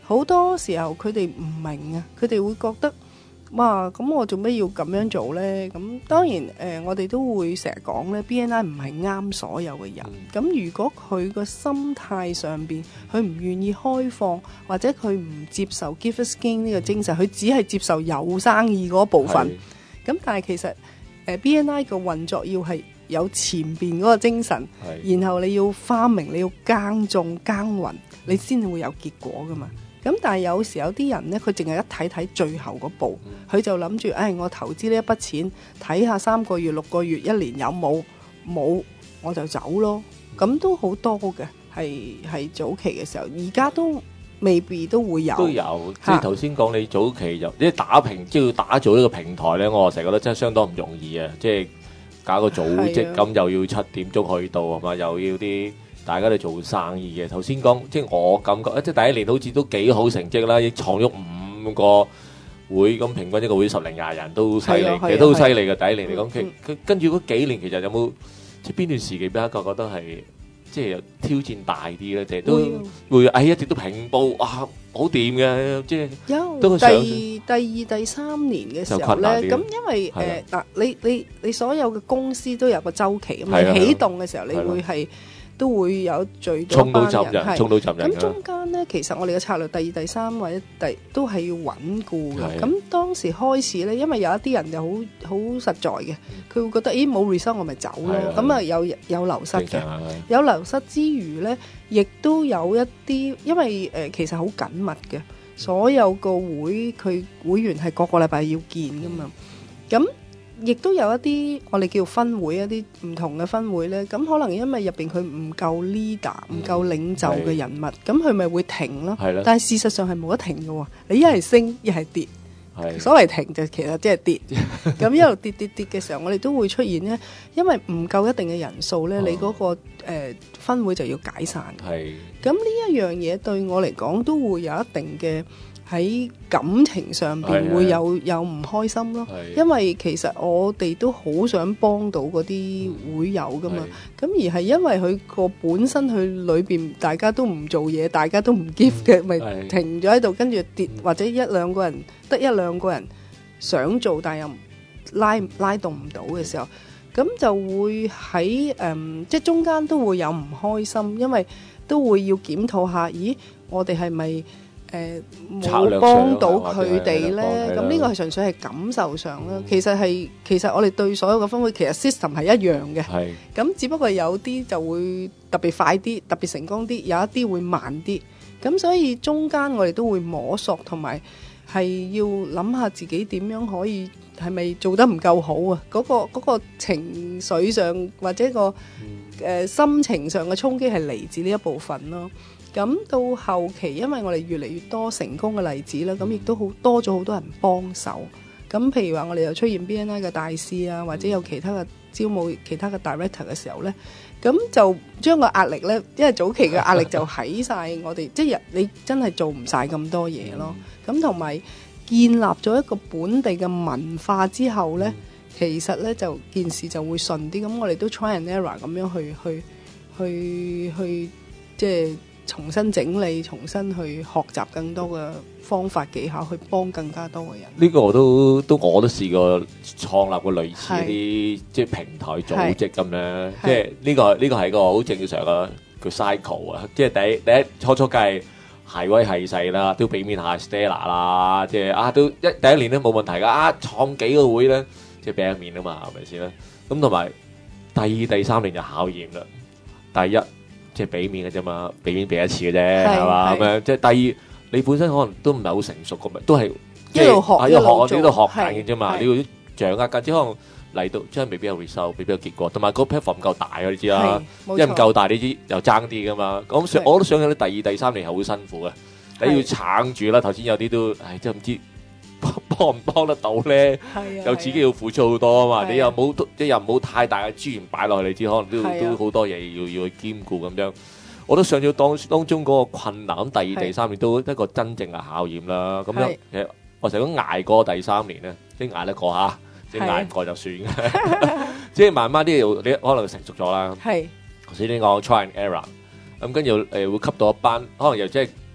好多時候佢哋唔明啊，佢哋會覺得哇，咁我做咩要咁樣做呢？咁當然我哋都會成日講呢 BNI 唔係啱所有嘅人。咁如果佢個心態上邊，佢唔願意開放，或者佢唔接受 Givers Gain 呢個精神，佢只係接受有生意嗰部分。咁但係其實BNI 嘅運作要係有前邊嗰個精神，然後你要花明，你要耕種耕耘，你先會有結果噶嘛。咁但係有時有啲人呢，佢淨係一睇最後嗰步，佢就諗住，我投資呢一筆錢，睇下3個月、6個月、1年有冇我就走咯。咁都好多嘅，係早期嘅時候，而家都未必都會有。都有，
即係頭先講你早期就呢打平，即係要打造呢個平台呢，我成日覺得真係相當唔容易啊！即係搞個組織，咁又要7點鐘去到係嘛，又要啲。大家都做生意嘅，頭先講即係我感覺，即係第一年好似都幾好成績啦，亦創咗5個會，咁平均一個會10零20人都犀利，其實都好犀利嘅。第一年嚟講，佢跟住嗰幾年其實有冇即係邊段時期比較覺得係即係挑戰大啲咧？定係都會一直都平步好掂嘅，即係有都
第二、第3年嘅時候咧，咁因為你所有嘅公司都有個週期，咁你起動嘅時候，你會係。都會有聚到班人，係咁中間呢，其實我哋嘅策略第2、第3或者都係要穩固嘅。咁當時開始呢，因為有一啲人就好實在嘅，佢會覺得冇 result 我咪走咯。咁啊有流失嘅，有流失之餘呢，亦都有一啲，因為其實好緊密嘅，所有個會佢會員係個禮拜要見噶嘛，咁。亦都有一啲我哋叫分會，一啲唔同嘅分會呢，咁可能因為入邊佢唔夠 leader，唔夠領袖嘅人物，咁佢咪會停咯。但係事實上係冇得停嘅喎，你一係升一係跌。所謂停就其實即係跌，咁一路跌嘅時候，我哋都會出現呢，因為唔夠一定嘅人數呢，你嗰個分會就要解散。咁呢一樣嘢對我嚟講都會有一定嘅。喺感情上邊會有唔開心咯，因為其實我哋都好想幫到嗰啲會友噶嘛，咁而係因為佢個本身佢裏邊大家都唔做嘢，大家都唔 give 嘅，咪停咗喺度，跟住跌或者1、2個人得1、2個人想做，但係又拉動唔到嘅時候，咁就會喺即係中間都會有唔開心，因為都會要檢討下，咦，我哋係咪？冇幫到佢哋呢，咁呢個係純粹係感受上啦。其實我哋對所有嘅分會其實 system 係一樣嘅，咁只不過有啲就會特別快啲，特別成功啲，有一啲會慢啲。咁所以中間我哋都會摸索，同埋係要諗下自己點樣可以係咪做得唔夠好啊？嗰個情緒上或者個心情上嘅衝擊係嚟自呢一部分咯。咁到後期，因為我哋越嚟越多成功嘅例子啦，咁亦都多咗好多人幫手。咁譬如話，我哋又出現 BNI 嘅大使啊，或者有其他嘅招募其他嘅 director 嘅時候呢，咁就將個壓力呢，因為早期嘅壓力就喺晒我哋，即係你真係做唔晒咁多嘢咯。咁同埋建立咗一個本地嘅文化之後呢，其實呢就件事就會順啲。咁我哋都 try and error 咁樣去即係。重新整理，重新去學習更多嘅方法技巧，去幫更加多嘅人。
呢個我都試過創立過類似啲即係平台組織咁咧，即係呢個係一個好正常嘅叫 cycle 啊！即係第一初計係威係勢啦，都俾面下 Stella 啦，即係都第一年都冇問題㗎，創幾個會咧，即係俾一面啊嘛，係咪先啦？咁同埋第2、第3年就考驗啦，第一。即係俾面嘅啫嘛，俾面俾一次嘅啫，係嘛咁樣。即係第2，你本身可能都唔係好成熟咁咪，都係
一路學
一路學緊嘅啫嘛。你要掌握緊，即可能嚟到真係未必有 result，未必有結果。同埋個 platform 唔夠大啊，你知啦。因為唔夠大，你知又爭啲噶嘛。咁我都想緊啲第2、第3年係好辛苦嘅，你要撐住啦。頭先有啲都真係唔知幫唔幫得到咧，又自己要付出好多啊嘛。你又冇即係又冇太大嘅資源擺落去，你知可能都好多嘢要去兼顧咁樣。我都上咗當中嗰個困難。咁第2、第3年都一個真正嘅考驗啦。咁樣其實我成日講捱過第3年咧，即係捱得過嚇，即係捱唔過就算嘅。即係慢慢啲嘢，你可能成熟咗啦。頭先你講 try and error，咁跟住會吸到一班，可能又即係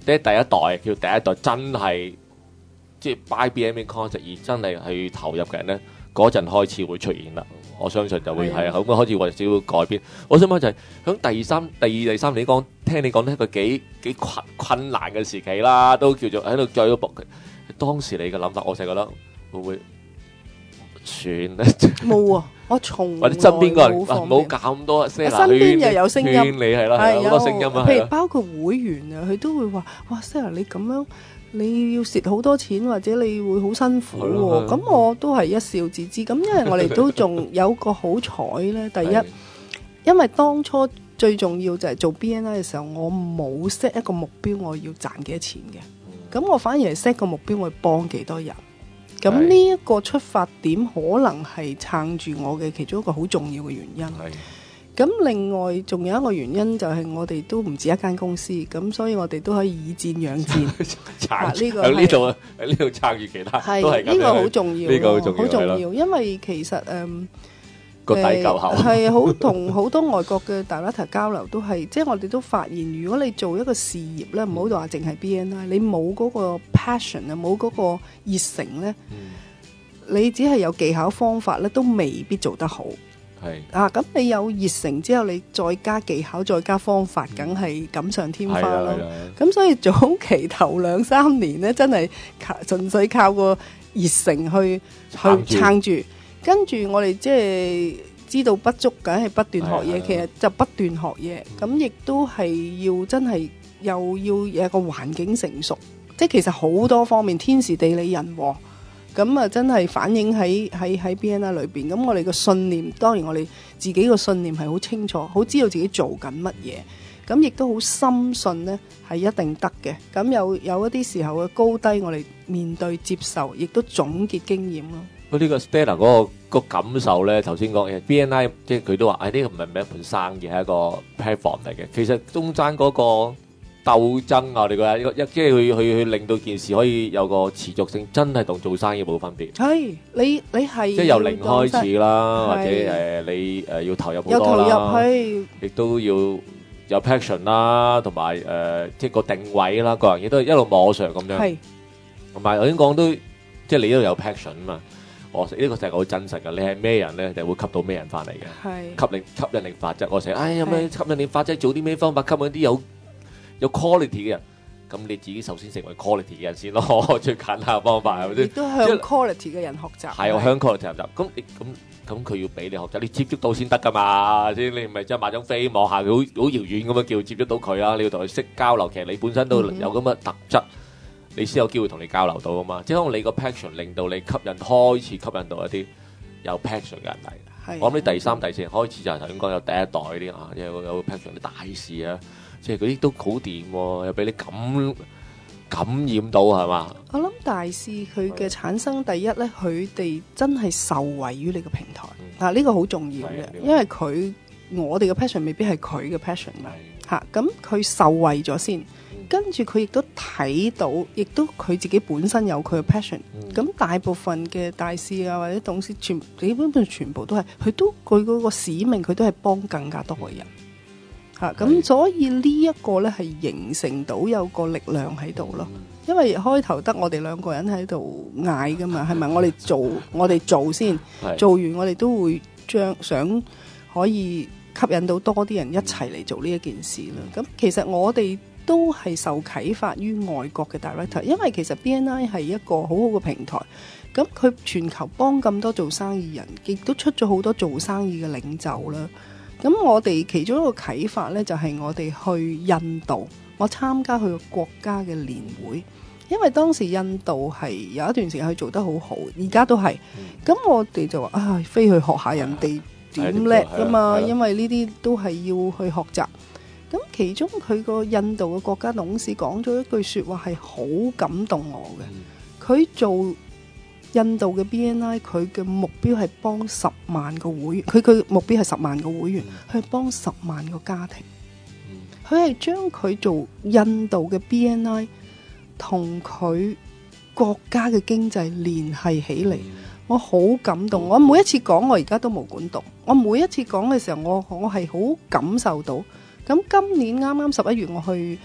第一代叫第一代真係即係 buy BNI concept 而真係去投入嘅人咧，嗰陣開始會出現啦。我相信就會係咁開始為少少改變。我想問就係響第二、第三年講，聽你講呢一個幾困難嘅時期啦，都叫做喺度再搏。當時你嘅諗法，我成日覺得會唔會算咧？
冇啊！我從來
或者身邊個人
冇放
冇搞咁多，身
邊又有聲音，
勸你係啦，係好多聲音啊，
譬如包括會員啊，佢都會話：哇 Sarah 你咁樣，你要蝕好多錢，或者你會好辛苦喎。咁我都係一笑置之。咁因為我哋都仲有個好彩咧，第一，因為當初最重要就係做 BNI 嘅時候，我冇 set 一個目標，我要賺幾多錢嘅。咁我反而係 set 個目標，我要幫幾多人。咁呢一個出發點可能係撐住我嘅其中一個好重要嘅原因。咁另外仲有一個原因就係我哋都唔止一間公司，咁所以我哋都可以以戰養戰。呢個
喺呢度喺呢度撐住其他，都係咁樣。
呢個好重要，
呢個好重要，
因為其實
個底夠厚。
係好同好多外國嘅 director 交流都係，即係我哋都發現，如果你做一個事業咧，唔好話淨係 BNI，你冇嗰個 passion 啊，冇嗰個熱誠咧，你只係有技巧方法咧，都未必做得好。係啊，咁你有熱誠之後，你再加技巧，再加方法，梗係錦上添花咯。咁所以早期頭2-3年咧，真係純粹靠個熱誠去撐住。跟住我哋即係知道不足，梗係不斷學嘢。其實就不斷學嘢，咁亦都係要真係又要有一個環境成熟，即係其實好多方面天時地利人和，咁啊真係反映喺 BNI 裏邊。咁我哋個信念，當然我哋自己個信念係好清楚，好知道自己做緊乜嘢，咁亦都好深信呢係一定得嘅。咁有一啲時候嘅高低，我哋面對接受，亦都總結經驗咯。
呢個 Stella 嗰個感受咧，頭先講 BNI， 即係佢都話：呢個唔係一盤生意，係一個 platform 嚟嘅。其實中間嗰個鬥爭啊，我哋覺得即係去令到件事可以有個持續性，真係同做生意冇分別。
係你係
即係由零開始啦，或者你要投入好多啦，亦都要有 passion 啦，同埋即係個定位啦，個人嘢都係一路摸上咁樣。係同埋頭先講都即係你都有 passion 啊嘛。我呢個世界好真實㗎，你係咩人咧，就會吸到咩人翻嚟嘅。吸引力法則，我成日有咩吸引力法則，做啲咩方法吸引啲有 quality 嘅人。咁你自己首先成為 quality 嘅人先咯，最簡單嘅方法係咪先？亦都向
quality 嘅人學習。係
我向 quality 學習。咁佢要俾你學習，你接觸到先得㗎嘛？先你唔係即係買張飛望下佢好遙遠咁樣叫接觸到佢啊！你要同佢識交流，其實你本身都有咁嘅特質。你先有機會同你交流到啊嘛，即係可能你個 passion 令到你開始吸引到一啲有 passion 嘅人嚟。我諗你第3、第4開始就係頭先講有第一代嗰啲啊，有 passion 啲大事啊，即係嗰啲都好掂喎，又俾你感染到係嘛？
我諗大事佢嘅產生第一咧，佢哋真係受惠於你個平台啊，呢個好重要嘅，因為我哋嘅 passion 未必係佢嘅 passion 嘛嚇，咁佢受惠咗先。跟住佢亦都睇到，亦都佢自己本身有佢嘅 passion。咁大部分嘅大使啊或者董事，基本上全部都係佢嗰個使命，佢都係幫更加多嘅人嚇。咁所以呢一個呢係形成到有個力量喺度咯。因為開頭得我哋2個人喺度嗌噶嘛，係咪？我哋做先，做完我哋都會想可以吸引到多啲人一齊嚟做呢一件事啦。咁其實我哋都係受啟發於外國嘅 director， 因為其實 BNI 係一個好好嘅平台，咁佢全球幫咁多做生意人，亦都出咗好多做生意嘅領袖啦。咁我哋其中一個啟發呢，就係我哋去印度，我參加佢個國家嘅年會，因為當時印度係有一段時間佢做得好好，而家都係。咁我哋就話飛去學下人哋點叻㗎嘛，因為呢啲都係要去學習。咁其中佢個印度嘅國家董事講咗一句説話係好感動我嘅。佢做印度嘅 BNI，佢嘅目標係幫10萬個會員，佢嘅目標係10萬個會員，佢係幫10萬個家庭。佢係將佢做印度嘅 BNI 同佢國家嘅經濟聯繫起嚟，我好感動。我每一次講，我而家都毛管戙。我每一次講嘅時候，我係好感受到。咁今年啱啱11月我去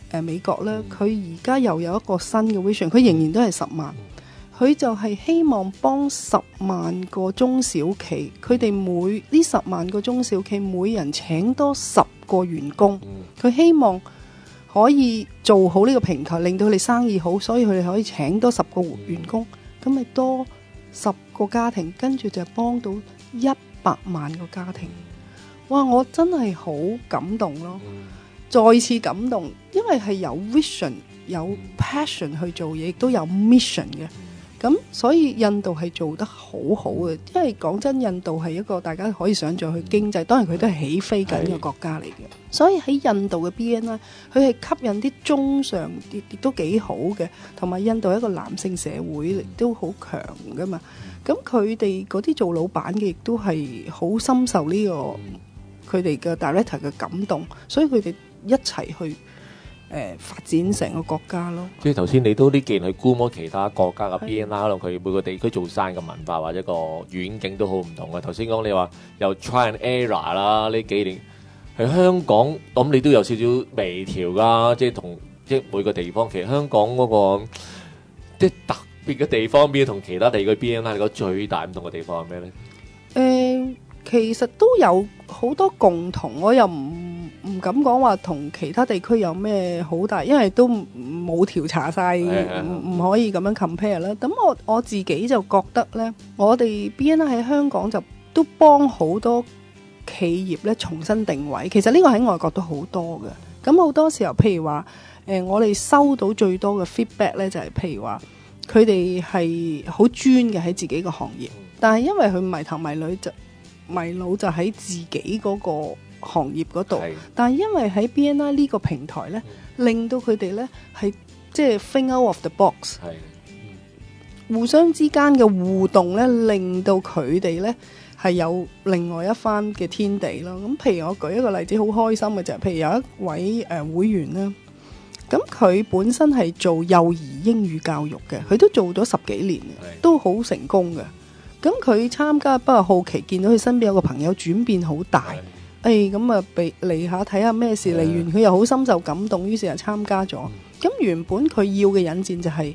美國咧，佢而家又有一個新嘅 vision， 佢仍然都係10萬，佢就係希望幫10萬個中小企，佢哋呢10萬個中小企每人請多10個員工，佢希望可以做好呢個平台，令到佢哋生意好，所以佢哋可以請多10個員工，咁咪多10個家庭，跟住就幫到100萬個家庭。哇！我真係好感動咯，再次感動，因為係有 vision 有 passion 去做嘢，亦都有 mission 嘅。咁所以印度係做得好好嘅，因為講真，印度係一個大家可以想像佢經濟，當然佢都係起飛緊嘅國家嚟嘅。所以喺印度嘅 BNI， 佢係吸引啲中上亦都幾好嘅，同埋印度係一個男性社會，亦都好強噶嘛。咁佢哋嗰啲做老闆嘅，亦都係好深受呢個佢哋嘅 director 嘅感動，所以佢哋一齊去發展成個國家咯。
即係頭先你都呢件去估摸其他國家嘅 BNI，可能佢每個地區做生意嘅文化或者個遠景都好唔同嘅。頭先講你話又 try and error 啦，呢幾年喺香港，咁你都有少少微調㗎，即係同即係每個地方。其實香港嗰個即係特別嘅地方，邊同其他地區 BNI 你覺得最大唔同嘅地方係咩咧？
其實都有好多共同，我又唔敢講話同其他地區有咩好大，因為都冇調查晒，唔可以咁樣 compare 啦。咁我自己就覺得呢，我哋 BNI 喺香港就都幫好多企業咧重新定位。其實呢個喺外國都好多嘅。咁好多時候，譬如話我哋收到最多嘅 feedback 呢，就係譬如話佢哋係好專嘅喺自己個行業，但係因為佢迷頭迷腦就喺自己嗰個行業嗰度，但係因為喺 BNI 呢個平台呢，令到佢哋呢係即係 think out of the box，互相之間嘅互動呢，令到佢哋呢係有另外一番嘅天地咯。咁譬如我舉一個例子，好開心嘅就係，譬如有一位會員啦，咁佢本身係做幼兒英語教育嘅，佢都做咗10幾年嘅，都好成功嘅。咁佢參加，不過好奇見到佢身邊有個朋友轉變好大，咁啊嚟下睇下咩事，嚟完佢又好深受感動，於是就參加咗。咁原本佢要嘅引薦就係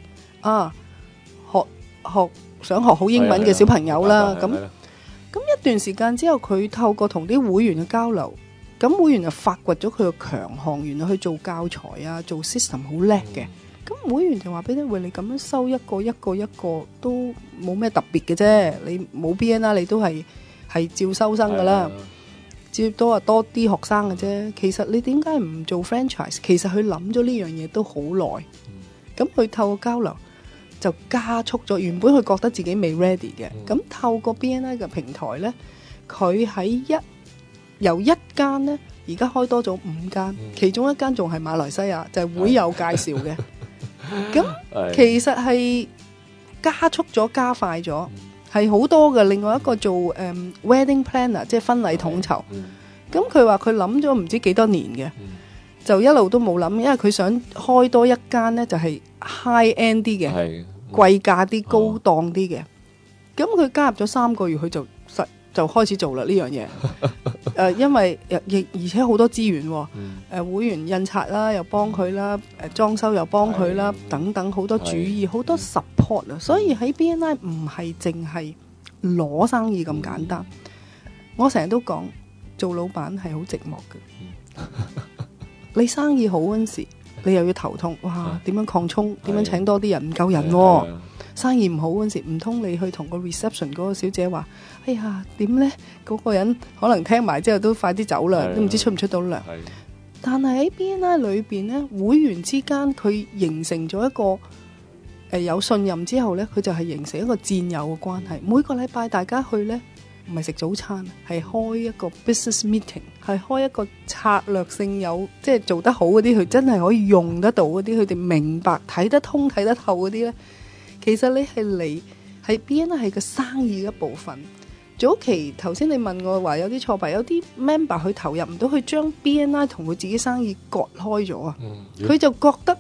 想學好英文嘅小朋友啦。咁一段時間之後，佢透過同啲會員嘅交流，咁會員就發掘咗佢嘅強項，原來去做教材啊，做 system 好叻嘅。咁會員就話俾你，喂，你咁樣收一個都冇咩特別嘅啫，你冇 BNI 你都係照收生噶啦，接多啲學生嘅啫。其實你點解唔做 franchise？ 其實佢諗咗呢樣嘢都好耐，咁佢透過交流就加速咗。原本佢覺得自己未 ready 嘅，咁透過 BNI 嘅平台呢，佢喺由一間呢，而家開多咗5間，其中一間仲係馬來西亞，就係會友介紹嘅。咁其實係加速咗、加快咗，係好多嘅。另外一個做wedding planner， 即係婚禮統籌。咁佢話佢諗咗唔知幾多年嘅，就一路都冇諗，因為佢想開多一間呢，就係 high end 啲嘅，貴價啲、高檔啲嘅。咁佢加入咗3個月，佢就開始做啦呢樣嘢。因為而且好多資源，會員印刷啦又幫佢啦，裝修又幫佢啦，等等好多主意，好多 support 啊。所以喺 BNI 唔係淨係攞生意咁簡單。我成日都講，做老闆係好寂寞嘅。你生意好嗰陣時，你又要頭痛，哇！點樣擴充？點樣請多啲人？唔夠人喎。生意唔好嗰陣時，唔通你去同個 reception 嗰個小姐話：哎呀，點呢？嗰個人可能聽埋之後都快啲走啦，都唔知出唔出到糧。但係喺 BNI 裏邊呢，會員之間佢形成咗一個有信任之後呢，佢就係形成一個戰友嘅關係。每個禮拜大家去呢，唔係食早餐，係開一個 business meeting， 係開一個策略性即係做得好嗰啲，佢真係可以用得到嗰啲，佢哋明白睇得通睇得透嗰啲呢。其實你係 BNI 係個生意嘅一部分。早期頭先你問我話有啲挫敗，有啲 member 佢投入唔到，去將 BNI 同佢自己生意割開咗啊。佢就覺得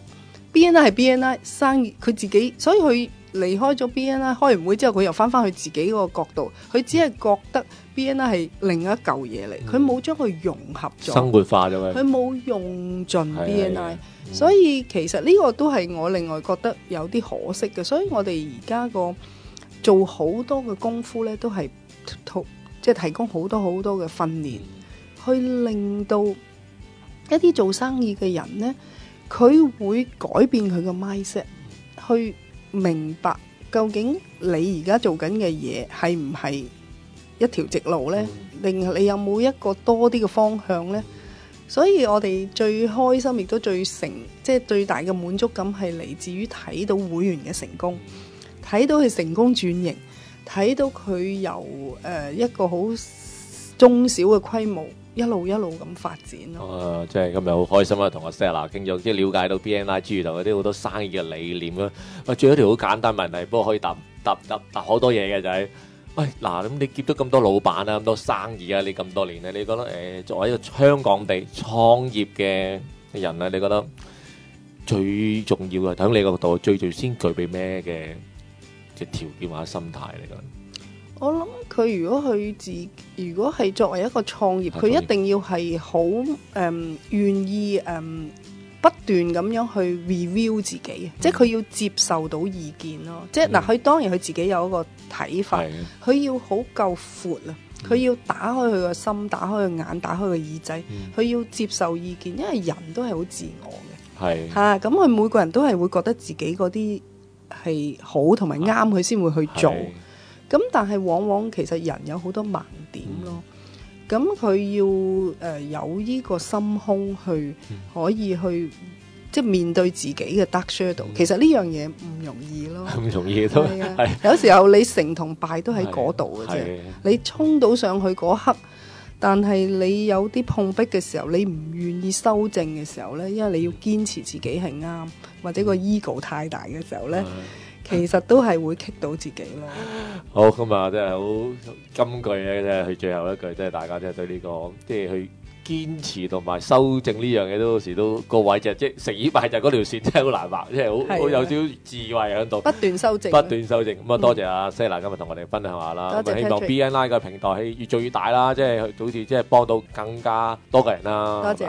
BNI 係 BNI 生意，佢自己，所以佢離開咗 BNI 開完會之後，佢又翻去自己嗰個角度，佢只係覺得 BNI 係另一嚿嘢嚟，佢冇將佢融合咗，
生活化咗
佢冇用盡 BNI，所以其實呢個都係我另外覺得有啲可惜嘅。所以我哋而家個做好多嘅功夫呢，都係即係提供好多好多嘅訓練，去令到一啲做生意嘅人呢，佢會改變佢個 mindset， 去明白究竟你而家做緊嘅嘢係唔係一條直路呢？定你有冇一個多啲嘅方向呢？所以我哋最開心亦都即係最大嘅滿足感係嚟自於睇到會員嘅成功，睇到佢成功轉型，睇到佢由一個好中小嘅規模一路咁發展咯。
即係今日好開心啊，同阿 Stella 傾咗，即係了解到 BNI 之餘同嗰啲好多生意嘅理念啦。喂，最後一條好簡單問題，不過可以答好多嘢嘅就係，喂嗱，咁你接咗咁多老闆啊，咁多生意啊，你咁多年咧，你覺得作為一個香港地創業嘅人咧，你覺得最重要嘅喺你個角度最先具備咩嘅即係條件或者心態嚟講？
我諗佢如果係作為一個創業，佢一定要係好願意不斷咁樣去 review 自己，即係佢要接受到意見咯。即係嗱，佢當然佢自己有一個睇法，佢要好夠闊啊，佢要打開佢個心，打開佢眼，打開個耳仔，佢要接受意見，因為人都係好自我嘅，嚇咁佢每個人都係會覺得自己嗰啲係好同埋啱，佢先會去做。咁但係往往其實人有好多盲點咯，咁佢要有呢個心胸去可以去即係面對自己嘅 dark shadow，其實呢樣嘢唔容易咯，
唔容易都係
有時候你成同敗都喺嗰度嘅啫，你衝到上去嗰刻，但係你有啲碰壁嘅時候，你唔願意修正嘅時候呢，因為你要堅持自己係啱，或者個 ego 太大嘅時候呢，其實都係會棘到自己咯。
好，咁啊，真係好金句咧，即係佢最後一句，即係大家即係對呢個，即係去堅持同埋修正呢樣嘢，都有時都個位就即係成與敗就嗰條線真係好難畫，即係好有少少智慧喺度，不斷修正。咁啊，多謝阿 Stella 今日同我哋分享下啦。希望 BNI 嘅平台係越做越大啦，即係好似即係幫到更加多嘅人啦。
多謝。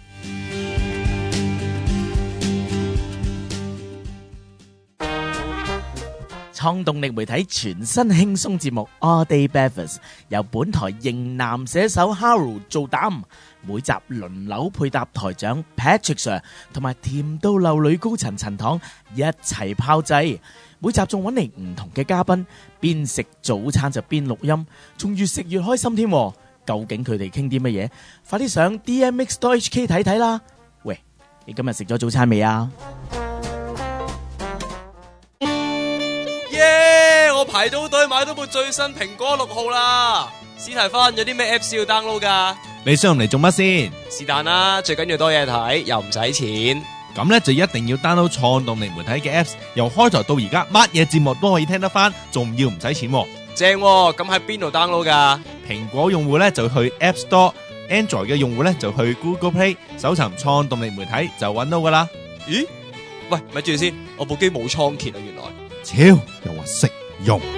創動力媒體全新輕鬆節目 All Day Breakfast 由本台型男寫手 Harold 做膽，每集輪流配搭台長 Patrick Sir 同埋甜到流女高層陳糖一齊炮製，每集仲揾嚟唔同嘅嘉賓，邊食早餐就邊錄音，仲越食越開心添。究竟佢哋傾啲乜嘢？快啲上 DMX.HK 睇睇啦！喂，你今日食咗早餐未啊？
我排到隊買到部最新蘋果6號啦！史提芬，有啲咩 Apps 要 download 噶？
你想用嚟做乜先？
是但啦，最緊要多嘢睇，又唔使錢。
咁呢就一定要 download 創動力媒體嘅 Apps， 由開台到而家乜嘢節目都可以聽得翻，仲要唔使錢。
正喎，咁喺邊度 download 噶？
蘋果用戶呢就去 App Store，Android 嘅用戶呢就去 Google Play 搜尋創動力媒體就揾到噶啦。
咦？喂，咪住先，我部機冇倉頡啊，原來。
超又話識用。